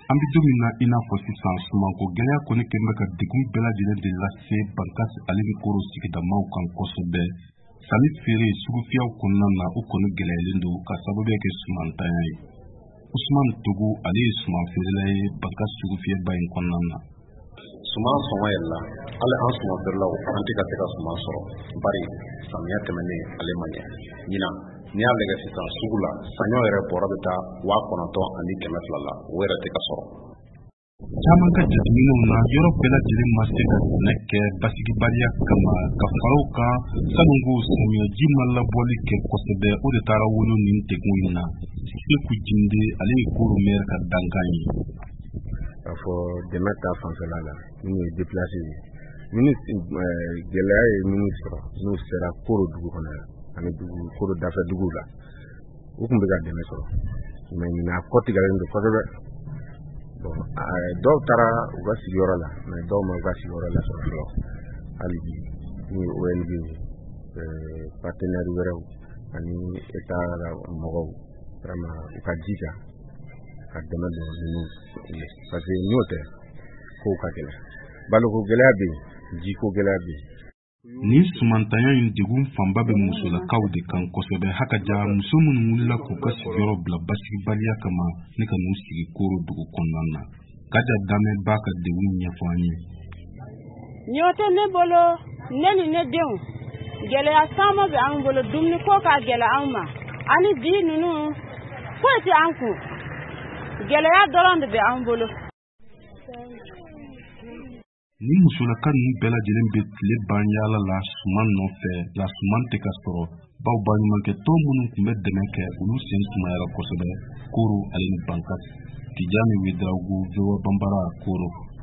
An bɛ don min na i n'a fɔ sisan sumanko gɛlɛya kɔni kɛlen bɛ ka degun bɛɛ lajɛlen de lase Bankasi ale ni Koro sigidamaw kan kosɛbɛ. Sanni feere sugufiyaw kɔnɔna na o kɔni gɛlɛyalen don ka sababuya kɛ sumantanya ye. Usman Togo ale ye suman feerela ye Bankasi sugufiyɛba in kɔnɔna na. Suman sɔngɔ yɛlɛla hali an suman feerelaw an tɛ ka se ka suman sɔrɔ bari samiya tɛmɛnen ale ma ɲɛ. Ɲinan n'i y'a lajɛ sisan sugu la saɲɔ yɛrɛ bɔrɔ bɛ taa 9,200 la o yɛrɛ tɛ ka sɔrɔ. Caman ka jateminɛw na yɔrɔ bɛɛ lajɛlen ma se ka sɛnɛ kɛ basigibaliya kama ka faraw kan sanunko samiyaji ma labɔli kɛ kosɛbɛ o de taara wolo nin degun in na. Seku Jinde ale ye Koro maire ka dankan ye. A fɔ dɛmɛ ta fanfɛla la minnu ye déplacé ye gɛlɛya ye minnu sɔrɔ n'u sera Koro dugu kɔnɔ ani Koro dafɛ dugu la u tun bɛ ka dɛmɛ sɔrɔ mais ɲinan kɔ tigɛlen don kosɛbɛ. Dɔw taara u ka sigiyɔrɔ la mais dɔw ma u ka sigiyɔrɔ la sɔrɔ fɔlɔ. Hali bi ni ONG partenaire wɛrɛw ani État mɔgɔw vraiment u ka jija ka dɛmɛ don ninnu ye parce que n'o tɛ kow ka gɛlɛn. Baloko gɛlɛya bɛ yen, jiko gɛlɛya bɛ yen. Ni sumantanya in degun fanba bɛ musolakaw de kan kosɛbɛ. Hakaja muso minnu wulila k'u ka sigiyɔrɔ bila basigibaliya kama ne ka n'u sigi Koro dugu kɔnɔna na. Kaja Dame b'a ka degun ɲɛfɔ an ye. Ɲɔ tɛ ne bolo, ne ni ne denw gɛlɛya caman bɛ an bolo, dumuni ko ka gɛlɛ an ma ani bi ninnu foyi tɛ an kun, gɛlɛya dɔrɔn de bɛ an bolo. Ni musolaka ninnu bɛɛ lajɛlen bɛ tile ban yaala la suman nɔfɛ la suman tɛ ka sɔrɔ baw baɲumankɛtɔ minnu tun bɛ dɛmɛ kɛ olu sen sumayara kosɛbɛ Koro ale ni Bankasi. Tijani Wedraogo, VOA Bambara, Koro.